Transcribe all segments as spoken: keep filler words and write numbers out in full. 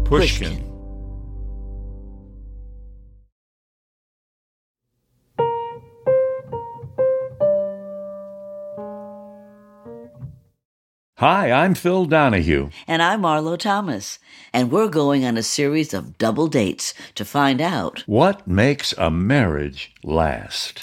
Pushkin. Hi, I'm Phil Donahue. And I'm Marlo Thomas. And we're going on a series of double dates to find out what makes a marriage last.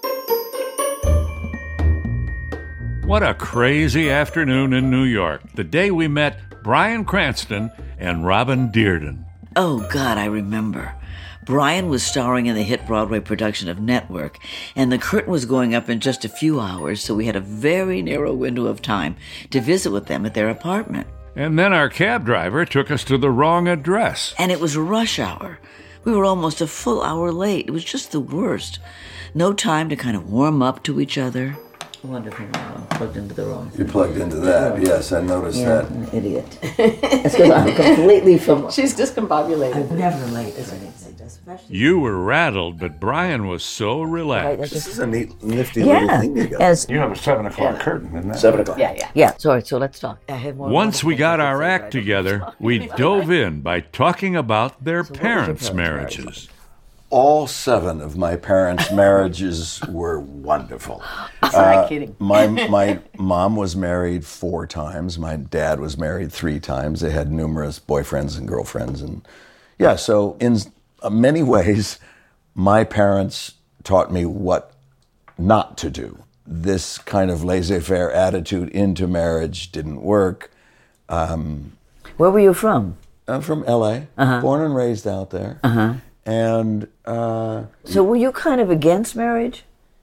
What a crazy afternoon in New York, the day we met Bryan Cranston and Robin Dearden. Oh, God, I remember. Bryan was starring in the hit Broadway production of Network, and the curtain was going up in just a few hours, so we had a very narrow window of time to visit with them at their apartment. And then our cab driver took us to the wrong address. And it was rush hour. We were almost a full hour late. It was just the worst. No time to kind of warm up to each other. Wonderful. I'm plugged into the wrong thing. You plugged into that, yes, I noticed yeah, that. I'm an idiot. It's because I'm completely from... She's discombobulated. I'm never late for anything. You were rattled, but Bryan was so relaxed. Right, this is a neat, nifty yeah. little thing you got. As, you have a seven o'clock yeah. curtain, isn't that? Seven o'clock. Yeah, yeah. Yeah, sorry, so let's talk. I have more Once we got our act together, we dove in by talking about their so parents' parents' marriages. All seven of my parents' marriages were wonderful. I'm not uh, kidding. my my mom was married four times. My dad was married three times. They had numerous boyfriends and girlfriends, and yeah. So in many ways, my parents taught me what not to do. This kind of laissez-faire attitude into marriage didn't work. Um, Where were you from? I'm from L A, uh-huh. born and raised out there. Uh-huh. And uh, so were you kind of against marriage?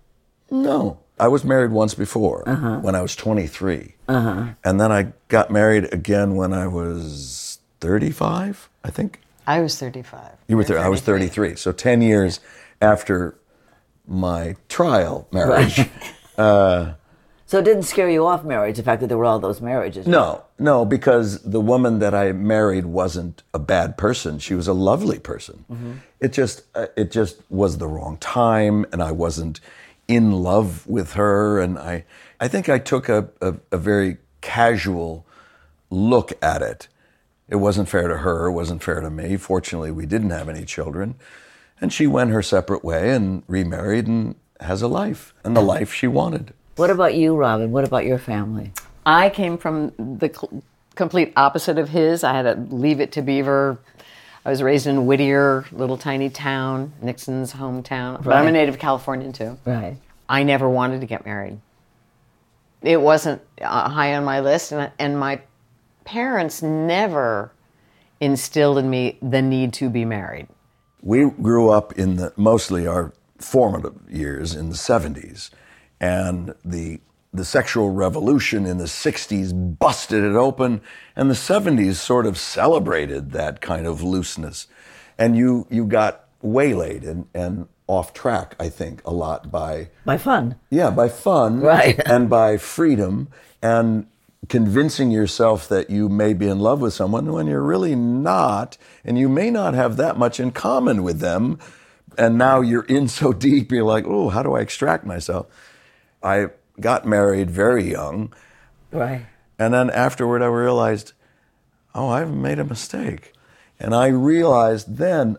No. I was married once before, uh-huh. when I was twenty-three. Uh-huh. And then I got married again when I was thirty-five, I think. I was thirty-five. You were thirty. I was thirty-three. So ten years after my trial marriage. Right. uh, so it didn't scare you off marriage, the fact that there were all those marriages? No, no, because the woman that I married wasn't a bad person. She was a lovely person. Mm-hmm. It just, uh, it just was the wrong time, and I wasn't in love with her. And I, I think I took a, a, a very casual look at it. It wasn't fair to her. It wasn't fair to me. Fortunately, we didn't have any children. And she went her separate way and remarried and has a life, and the life she wanted. What about you, Robin? What about your family? I came from the cl- complete opposite of his. I had to leave it to Beaver. I was raised in Whittier, little tiny town, Nixon's hometown. But right. I'm a native Californian, too. Right. I never wanted to get married. It wasn't uh, high on my list, and, and my parents never instilled in me the need to be married. We grew up in the mostly our formative years in the seventies, and the the sexual revolution in the sixties busted it open, and the seventies sort of celebrated that kind of looseness. And you you got waylaid and, and off track, I think, a lot by... By fun. Yeah, by fun. Right. And by freedom, and convincing yourself that you may be in love with someone when you're really not, and you may not have that much in common with them, and now you're in so deep, you're like, oh, how do I extract myself? I got married very young. Right. And then afterward I realized, oh, I've made a mistake. And I realized then,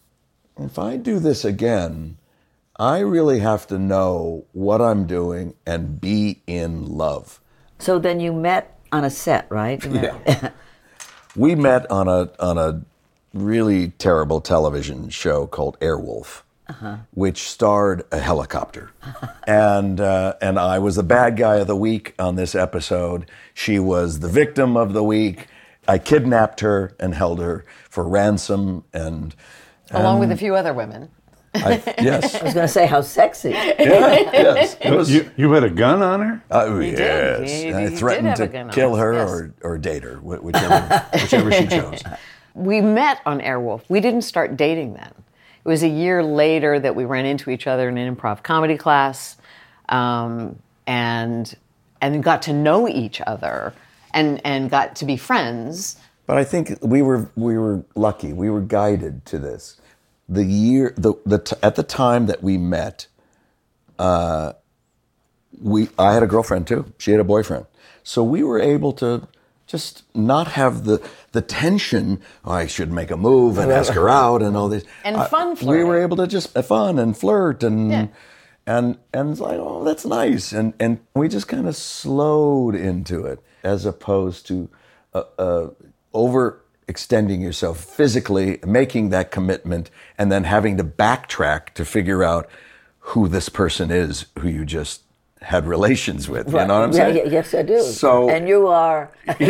if I do this again, I really have to know what I'm doing and be in love. So then you met on a set, right? Yeah. We met on a on a really terrible television show called Airwolf, uh-huh. which starred a helicopter. and uh, and I was the bad guy of the week on this episode. She was the victim of the week. I kidnapped her and held her for ransom. and, and Along with a few other women. I, yes. I was going to say, how sexy. Yeah, yes. It was, you, you had a gun on her? Uh, He yes. did. He- I he threatened did have a to gun kill on her us, or, or date her, wh- whichever, whichever she chose. We met on Airwolf. We didn't start dating then. It was a year later that we ran into each other in an improv comedy class, um, and and got to know each other, and and got to be friends. But I think we were we were lucky. We were guided to this. The year the the t- at the time that we met, uh, we I had a girlfriend too. She had a boyfriend, so we were able to just not have the the tension. Oh, I should make a move and ask her out and all this. And Uh, fun We flirting. were able to just have fun and flirt and Yeah. and and it's like, oh, that's nice. And and we just kind of slowed into it, as opposed to uh, uh, overextending yourself physically, making that commitment, and then having to backtrack to figure out who this person is who you just had relations with. You know what I'm Yeah, saying? yeah, yes, I do. So- and you are.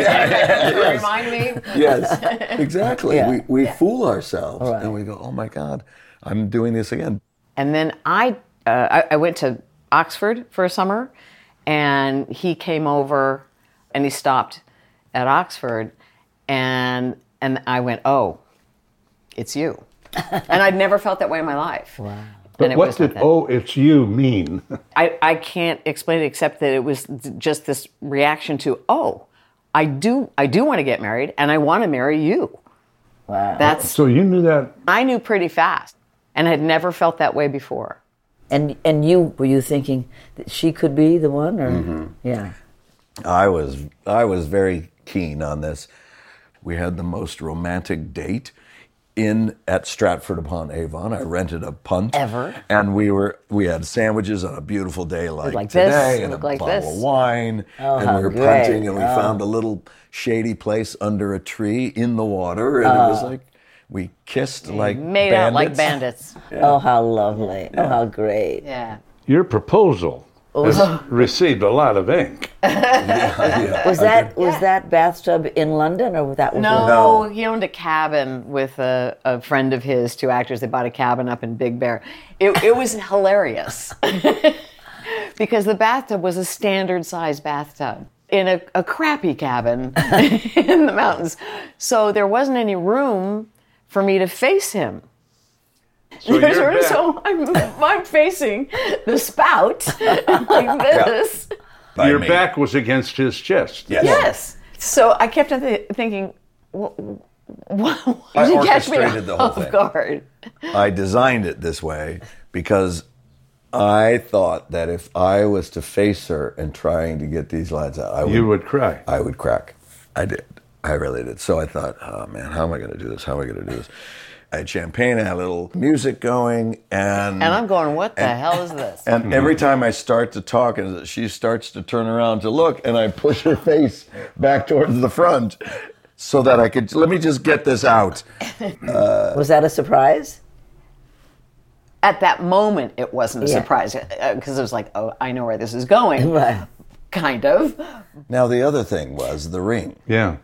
Remind me. Yes, exactly. Yeah. We we fool ourselves Right. and we go, oh my God, I'm doing this again. And then I, uh, I, I went to Oxford for a summer, and he came over, and he stopped at Oxford, and and I went, oh, it's you, and I'd never felt that way in my life. Wow. But And it what was not did that. "oh, it's you" mean? I, I can't explain it except that it was th- just this reaction to, oh, I do I do want to get married, and I want to marry you. Wow. That's So you knew that. I knew pretty fast, and had never felt that way before. And and you were you thinking that she could be the one, or Mm-hmm. yeah? I was I was very keen on this. We had the most romantic date in at Stratford upon Avon. I rented a punt Ever? and we were we had sandwiches on a beautiful day like, like this, today, and a look like bottle this. of wine, Oh, and how we were great. punting, and we found a little shady place under a tree in the water, and it was like we kissed like Made out like bandits. bandits. Oh, how lovely! Oh, how great! Yeah. Your proposal has received a lot of ink. Was that was that bathtub in London, or was that was No, No. he owned a cabin with a, a friend of his, two actors. They bought a cabin up in Big Bear. It, it was hilarious because the bathtub was a standard size bathtub in a, a crappy cabin in the mountains. So there wasn't any room for me to face him. So There's you're room, back. so I'm, I'm facing the spout like this. By Your me. back was against his chest. Yes. Yes. So I kept on th- thinking, what, what, I did you catch me orchestrated the whole off thing. guard? I designed it this way because I thought that if I was to face her and trying to get these lines out, I would, You would cry. I would crack. I did. I really did. So I thought, oh man, how am I going to do this? How am I going to do this? I had champagne, I had a little music going, and And I'm going, what the hell is this? and every time I start to talk, and she starts to turn around to look, and I push her face back towards the front so that I could, let me just get this out. was that a surprise? At that moment, it wasn't a Yeah. surprise because it was like, oh, I know where this is going. Right. Kind of. Now, the other thing was the ring. Yeah.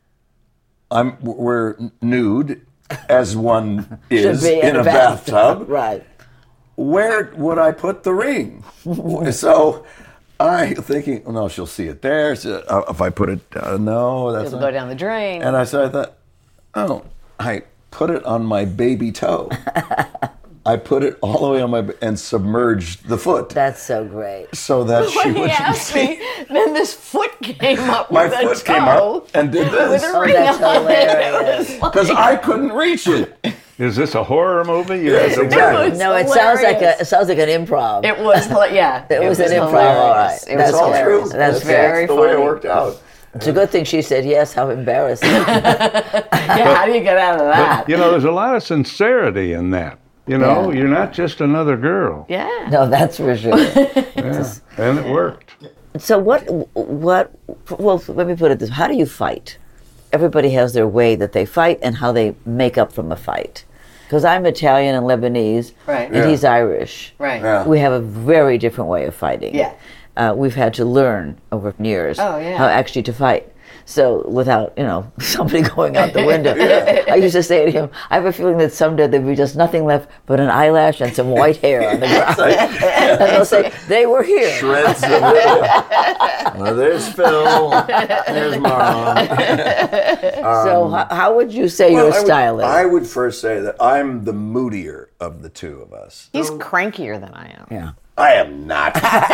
I'm, we're nude, as one Should is be in a bathtub. Right. Where would I put the ring? So I thinking, oh, no, she'll see it there. So, uh, if I put it, uh, no, that's It'll not. go down the drain. And I so I thought, oh, I put it on my baby toe. I put it all the way on my ba- and submerged the foot That's so great. so that she when he wouldn't asked see. me, then this foot came up My with a foot toe came up and did with this a ring that's on hilarious. it. because I couldn't reach it. Is this a horror movie? You Yes, had to- exactly. was No, it sounds like a hilarious. it sounds like an improv. It was, hila- yeah. It was an improv, all right. It was That's all hilarious. true. It was That's very the way it funny. worked out. It's a good thing she said yes. How embarrassing. Yeah, how do you get out of that? You know, there's a lot of sincerity in that. You know, Yeah. you're not just another girl. Yeah. No, that's for sure. Yeah. And it worked. So what? What? Well, let me put it this: how do you fight? Everybody has their way that they fight and how they make up from a fight. Because I'm Italian and Lebanese, Right. and Yeah. he's Irish. Right. Yeah. We have a very different way of fighting. Yeah. Uh, we've had to learn over years Oh, yeah. how actually to fight. So without, you know, somebody going out the window. I used to say to him, I have a feeling that someday there'll be just nothing left but an eyelash and some white hair on the ground. And they'll say, they were here. Shreds of it. Well, there's Phil. There's Mom. So how, how would you say Well, your I would- style is? I would first say that I'm the moodier of the two of us. He's crankier than I am. yeah. I am not.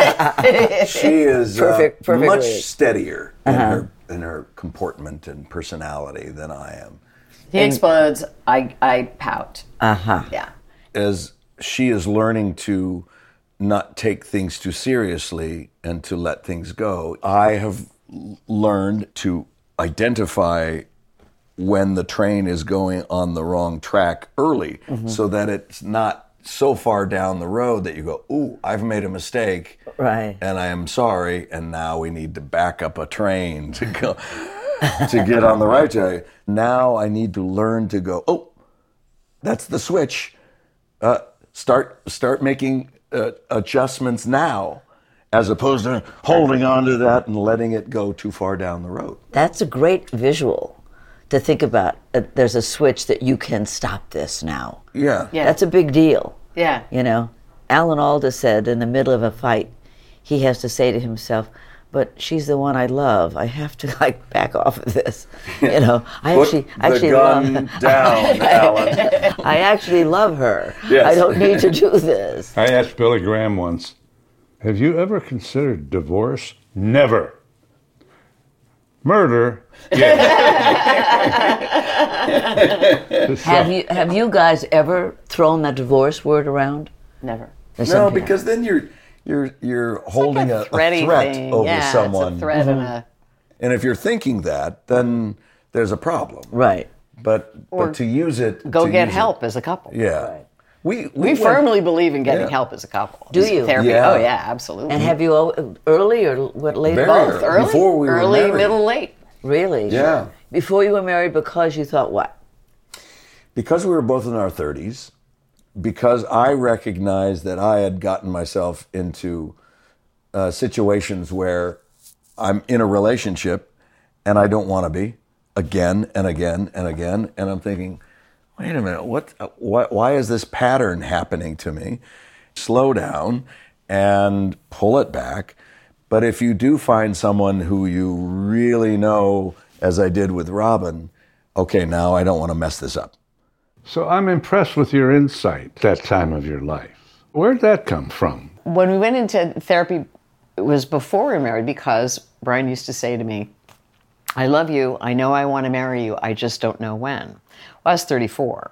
She is uh, Perfect- perfect much word. steadier in her in her comportment and personality than I am. He explodes. I, I pout. Uh-huh. Yeah. As she is learning to not take things too seriously and to let things go, I have l- learned to identify when the train is going on the wrong track early, mm-hmm. so that it's not so far down the road that you go, ooh, I've made a mistake, right? And I am sorry, and now we need to back up a train to go to get on the right track. Now I need to learn to go, oh, that's the switch. Uh, start start making uh, adjustments now, as opposed to holding on to that and letting it go too far down the road. That's a great visual to think about. Uh, there's a switch that you can stop this now. Yeah. Yeah. That's a big deal. Yeah. You know, Alan Alda said in the middle of a fight, he has to say to himself, but she's the one I love. I have to like back off of this. You know, I Put actually the actually gun love down, Alan. I actually love her. Yes. I don't need to do this. I asked Billy Graham once, have you ever considered divorce? Never. Murder? Yeah. Have you have you guys ever thrown that divorce word around? Never. There's No, something- because then you're you're you're holding a, a Thready threat thing. over yeah, someone. It's a threat and a, And if you're thinking that, then there's a problem. right. But Or but to use it, go to get use help It, as a couple. yeah, Right. we we, We went- firmly believe in getting Yeah. help as a couple. Do you? Therapy. Yeah. Oh yeah, absolutely. And have you al- early or what later? Very both early. early, Before we were early, married. middle, late. Really? Yeah. Before you were married, because you thought what? Because we were both in our thirties, because I recognized that I had gotten myself into uh, situations where I'm in a relationship and I don't want to be, again and again and again, and I'm thinking, wait a minute, what? uh, Why, why is this pattern happening to me? Slow down and pull it back. But if you do find someone who you really know, as I did with Robin, okay, now I don't want to mess this up. So I'm impressed with your insight that time of your life. Where'd that come from? When we went into therapy, it was before we were married, because Brian used to say to me, I love you, I know I want to marry you, I just don't know when. Well, I was thirty-four.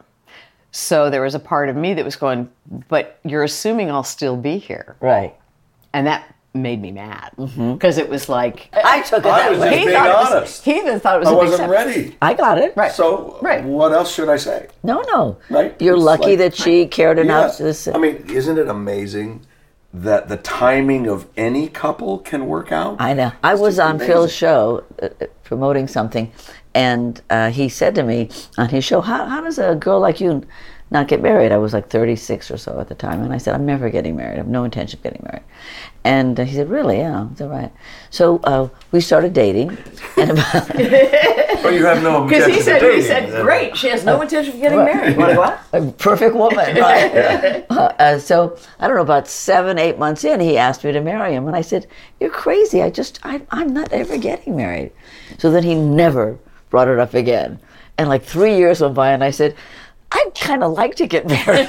So there was a part of me that was going, but you're assuming I'll still be here. Right. And that made me mad, because it was like, I took it I that was way. just he being thought it was- honest. he even thought it was I a big wasn't step. ready. I got it. Right. So Right. what else should I say? No, no. Right? You're It's lucky like- that she cared enough Yeah. to say. I mean, isn't it amazing that the timing of any couple can work out? I know. I It's was just on amazing. Phil's show uh, uh, promoting something, and uh, he said to me on his show, how, how does a girl like you not get married? I was like thirty-six or so at the time, and I said, I'm never getting married. I have no intention of getting married. And uh, he said, really? Yeah, that's all right. So uh, we started dating, and about But you have no Because he objection to said, he dating, said, then. great, she has no intention of getting married. You want to go out? a perfect woman, right? uh, uh, so I don't know, about seven, eight months in, he asked me to marry him, and I said, "You're crazy. I just, I, I'm not ever getting married." So then he never brought it up again, and like three years went by, and I said, "I'd kind of like to get married."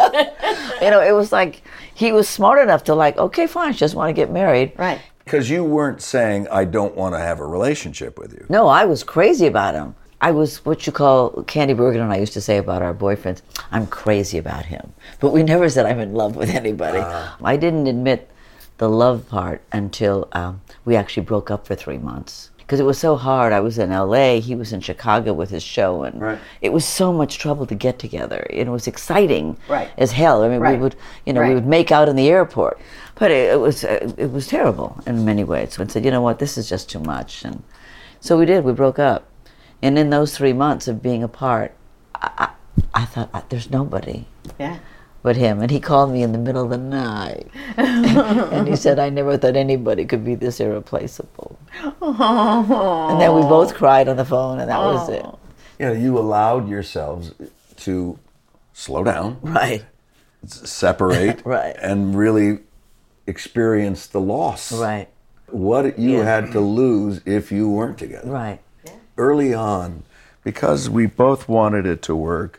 You know, it was like he was smart enough to like, okay, fine, just want to get married. Right. Because you weren't saying, I don't want to have a relationship with you. No, I was crazy about him. I was what you call, Candy Bergen and I used to say about our boyfriends, I'm crazy about him. But we never said I'm in love with anybody. Uh. I didn't admit the love part until um, we actually broke up for three months. Because it was so hard. I was in L A, he was in Chicago with his show, and Right. it was so much trouble to get together. It was exciting Right. as hell. I mean, Right. we would, you know, we Right. would make out in the airport. But it, it was uh, it was terrible in many ways. So I said, you know what, this is just too much. And so we did, we broke up. And in those three months of being apart, I, I, I thought, there's nobody Yeah. but him. And he called me in the middle of the night. And he said, I never thought anybody could be this irreplaceable. And then we both cried on the phone, and that was it. You know, you allowed yourselves to slow down, Right, separate, Right. and really experience the loss. right, What you Yeah. had to lose if you weren't together. right. Early on, because we both wanted it to work,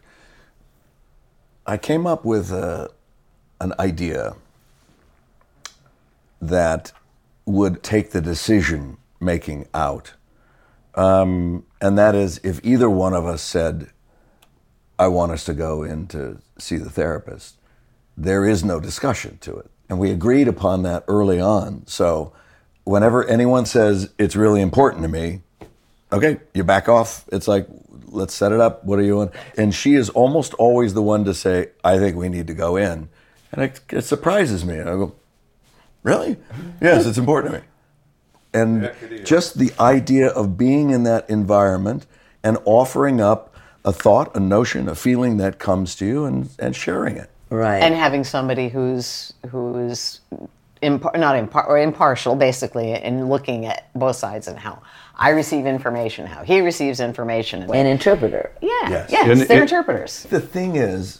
I came up with a, an idea that would take the decision making out. Um, and that is, if either one of us said, I want us to go in to see the therapist, there is no discussion to it. And we agreed upon that early on. So whenever anyone says, it's really important to me, okay, you back off. It's like, let's set it up. What are you doing? And she is almost always the one to say, I think we need to go in. And it, it surprises me. And I go, really? Yes, it's important to me. And just the idea of being in that environment and offering up a thought, a notion, a feeling that comes to you and, and sharing it. Right. And having somebody who's who's impar- not impar- or impartial, basically, in looking at both sides and how I receive information, how he receives information. An interpreter. Yeah, Yes. yes, And they're it- interpreters. The thing is,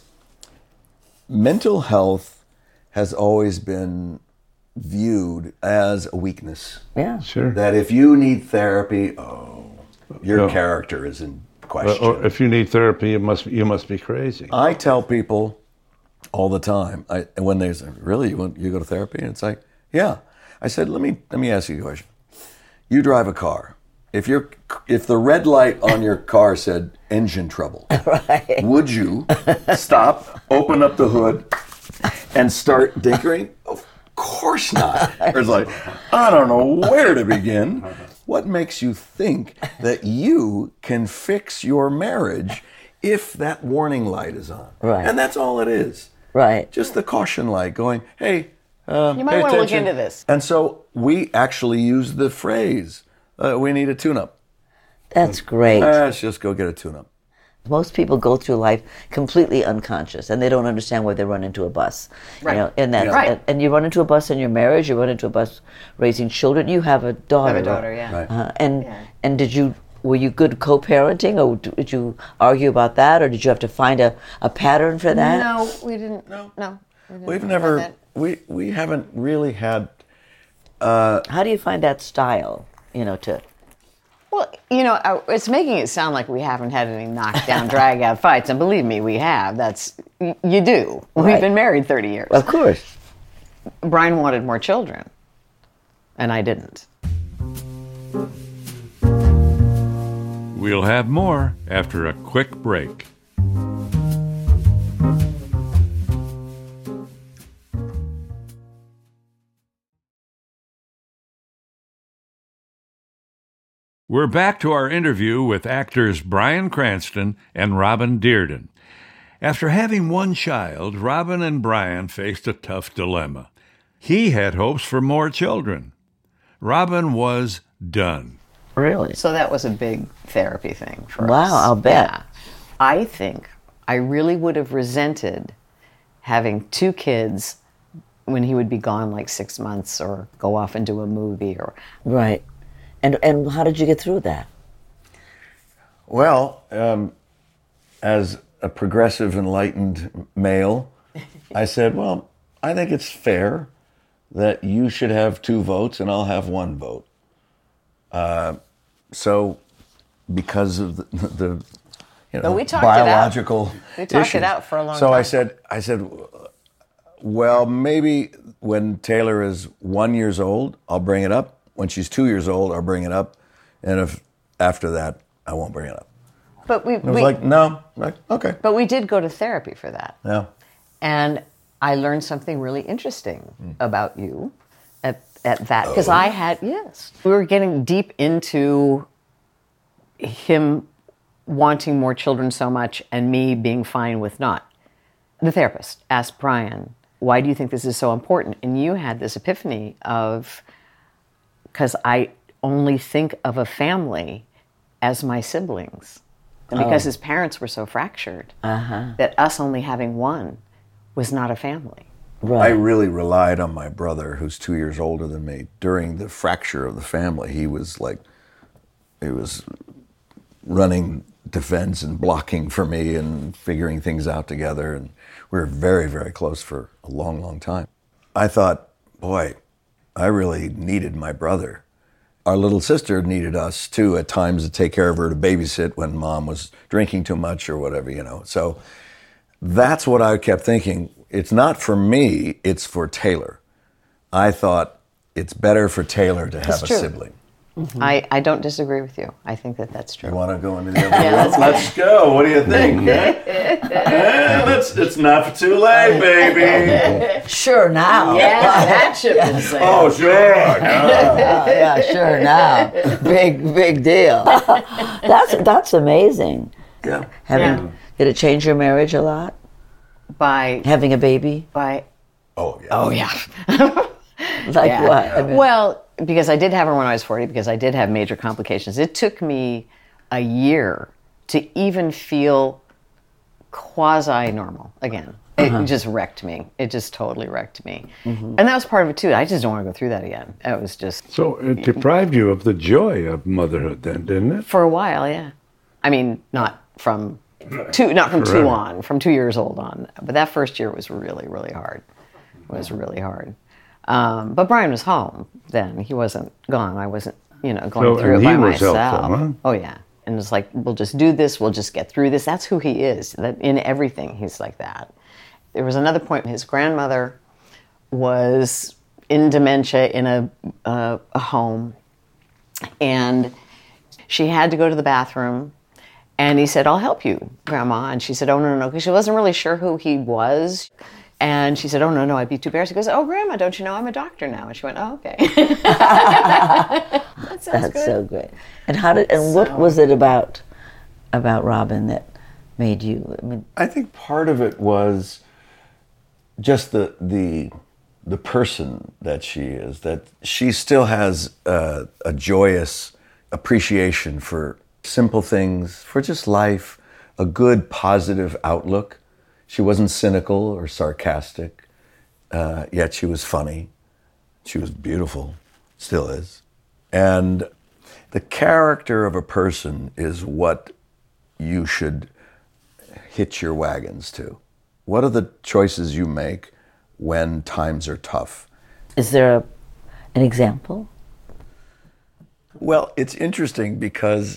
mental health has always been viewed as a weakness. Yeah. Sure. That if you need therapy, oh, your No. character is in Uh, question. or if you need therapy, you must you must be crazy. I tell people all the time, I, and when they say, really, you want you go to therapy? And it's like, yeah. I said, let me let me ask you a question. You drive a car. If you're if the red light on your car said engine trouble, Right. would you stop, open up the hood, and start dinkering? Of course not. It's like, I don't know where to begin. What makes you think that you can fix your marriage if that warning light is on? Right. And that's all it is. Right. Just the caution light going, hey, uh, You might pay want to look attention. into this. And so we actually use the phrase, uh, we need a tune-up. That's great. Uh, let's just go get a tune-up. Most people go through life completely unconscious, and they don't understand why they run into a bus. Right. You know, and that, Yeah. Right. and, and you run into a bus in your marriage. You run into a bus raising children. You have a daughter. I have a daughter, yeah. Right. Uh, and Yeah. and did you were you good co-parenting, or did you argue about that, or did you have to find a, a pattern for that? No, we didn't. No, no. we didn't We've talk never, about that. we, we haven't really had, How do you find that style? You know, to Well, you know, I- it's making it sound like we haven't had any knockdown, drag-out fights, and believe me, we have. That's y- you do. We've Right. been married thirty years. of course. Brian wanted more children, and I didn't. We'll have more after a quick break. We're back to our interview with actors Bryan Cranston and Robin Dearden. After having one child, Robin and Bryan faced a tough dilemma. He had hopes for more children. Robin was done. Really? So that was a big therapy thing for us. Wow, I'll bet. Yeah. I think I really would have resented having two kids when he would be gone like six months or go off and do a movie or Right. And and how did you get through that? well, um, as a progressive, enlightened male, I said, well, I think it's fair that you should have two votes and I'll have one vote. Uh, so, because of the, the you know, But we talked it out. biological We talked it issues. out for a long so I time. said, I said, well, maybe when Taylor is one years old, I'll bring it up. When she's two years old, I'll bring it up. And if after that, I won't bring it up. but we, I was we like, no, like, okay, but we did go to therapy for that. yeah. And I learned something really interesting about you at, at that. Because I had, yes. We were getting deep into him wanting more children so much and me being fine with not. The therapist asked Brian, why do you think this is so important? And you had this epiphany of, because I only think of a family as my siblings. And because his parents were so fractured, that us only having one was not a family. I Right. really relied on my brother, who's two years older than me. During the fracture of the family, he was like, he was running defense and blocking for me and figuring things out together. And we were very, very close for a long, long time. I thought, boy, I really needed my brother. Our little sister needed us too at times to take care of her, to babysit when mom was drinking too much or whatever, you know. So that's what I kept thinking. It's not for me, it's for Taylor. I thought it's better for Taylor to have That's a true. sibling. Mm-hmm. I, I don't disagree with you. I think that that's true. You want to go into the other room? let's Let's go. What do you think? eh, let's, it's not too late, baby. Sure now. Yeah, that ship is sailed. Oh, sure. Uh, yeah, sure now. Big, big deal. That's that's amazing. Yeah. Having Yeah. Did it change your marriage a lot? By Having a baby? by Oh, yeah. oh yeah. Like Yeah. what? I mean, Well, because I did have her when I was forty, because I did have major complications. It took me a year to even feel quasi-normal again. It Uh-huh. just wrecked me. It just totally wrecked me. And that was part of it too. I just don't want to go through that again. It was just, So it deprived you of the joy of motherhood then, didn't it? for a while, yeah. I mean, not from two, not from two Forever. on, from two years old on. But that first year was really, really hard. It was really hard. Um, but Brian was home then. He wasn't gone. I wasn't, you know, going So- through and it by he was myself. helpful, huh? Oh yeah. And it's like, we'll just do this. We'll just get through this. That's who he is. That in everything, he's like that. There was another point. His grandmother was in dementia in a uh, a home, and she had to go to the bathroom. And he said, "I'll help you, Grandma." And she said, "Oh, no, no, no," because she wasn't really sure who he was. And she said, "Oh, no, no, I'd be too embarrassed." He goes, "Oh, Grandma, don't you know I'm a doctor now?" And she went, "Oh, okay." That sounds that's good. so great. And how did? And what was it about about Robin that made you? I mean, I think part of it was just the the the person that she is. That she still has uh, a joyous appreciation for simple things, for just life, a good positive outlook. She wasn't cynical or sarcastic, uh, yet she was funny. She was beautiful, still is. And the character of a person is what you should hitch your wagons to. What are the choices you make when times are tough? is there a, an example? Well, it's interesting because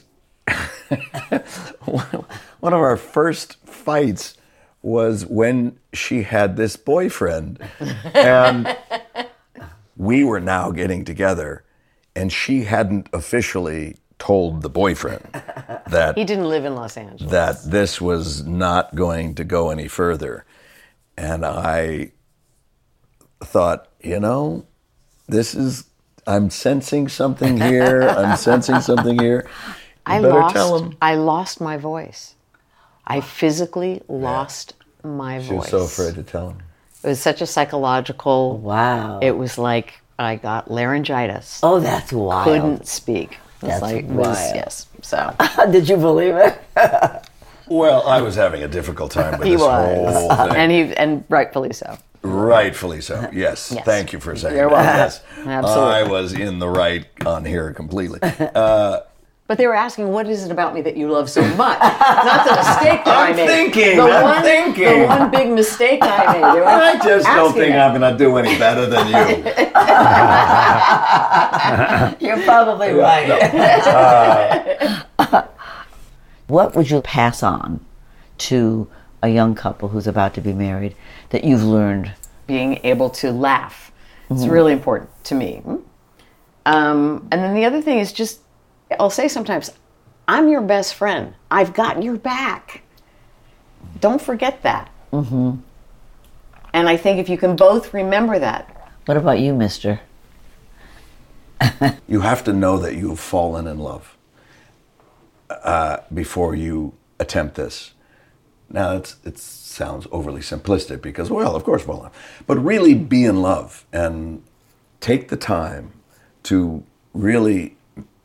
one of our first fights was when she had this boyfriend, and we were now getting together, and she hadn't officially told the boyfriend that He didn't live in Los Angeles. that this was not going to go any further. And I thought, you know, this is, I'm sensing something here. I'm sensing something here. You I better lost. tell him. I lost my voice. I physically lost my She voice. was so afraid to tell him. It was such a psychological. Wow. It was like I got laryngitis. oh, that's wild. Couldn't speak. It was That's like, it was- wild. yes. So Did you believe it? Well, I was having a difficult time with he this was, whole thing. and he and rightfully so. Rightfully so. Yes. Yes. Thank you for saying You're that. welcome. Yes. Absolutely. I was in the right on here completely. Uh, But they were asking, "What is it about me that you love so much?" Not the mistake that I I'm made. thinking, The I'm one, thinking. The one big mistake I made. They were I just don't asking think that. I'm going to do any better than you. You're probably right. What would you pass on to a young couple who's about to be married that you've learned? Being able to laugh. It's really important to me. Um, and then the other thing is just, I'll say sometimes, I'm your best friend. I've got your back. Don't forget that. Mm-hmm. And I think if you can both remember that. What about you, mister? You have to know that you've fallen in love uh, before you attempt this. Now, it's, it sounds overly simplistic because, well, of course, well, but really be in love and take the time to really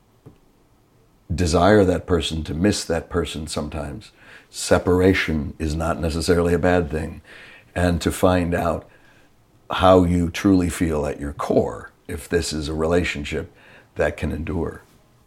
desire that person, to miss that person sometimes. Separation is not necessarily a bad thing. And to find out how you truly feel at your core, if this is a relationship that can endure.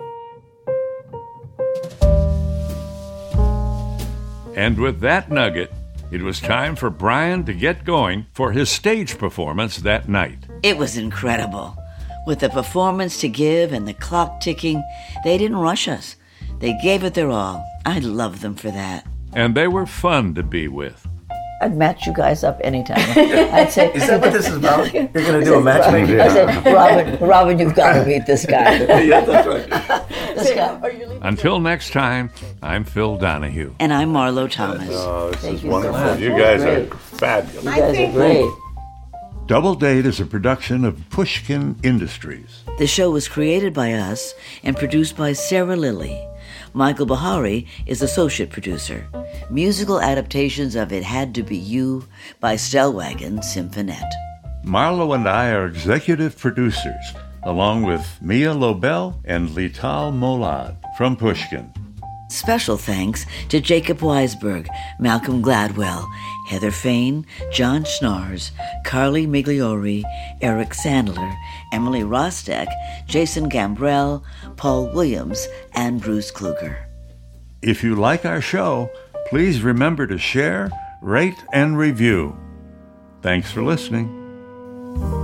And with that nugget, it was time for Brian to get going for his stage performance that night. It was incredible. With the performance to give and the clock ticking, they didn't rush us. They gave it their all. I love them for that. And they were fun to be with. I'd match you guys up anytime. I'd say, Is that what this is about? You're going to do a matchmaking? I said, Robin, Robin, you've got to meet this guy. Yeah, that's right. This guy. Until next time, I'm Phil Donahue. And I'm Marlo Thomas. Oh, this Thank is you so wonderful. much. You guys Great. are fabulous. You guys are great. Double Date is a production of Pushkin Industries. The show was created by us and produced by Sarah Lilly. Michael Bahari is associate producer. Musical adaptations of It Had to Be You by Stellwagen Symphonette. Marlo and I are executive producers, along with Mia Lobel and Lital Molad from Pushkin. Special thanks to Jacob Weisberg, Malcolm Gladwell, Heather Fain, John Schnars, Carly Migliori, Eric Sandler, Emily Rostek, Jason Gambrell, Paul Williams, and Bruce Kluger. If you like our show, please remember to share, rate, and review. Thanks for listening.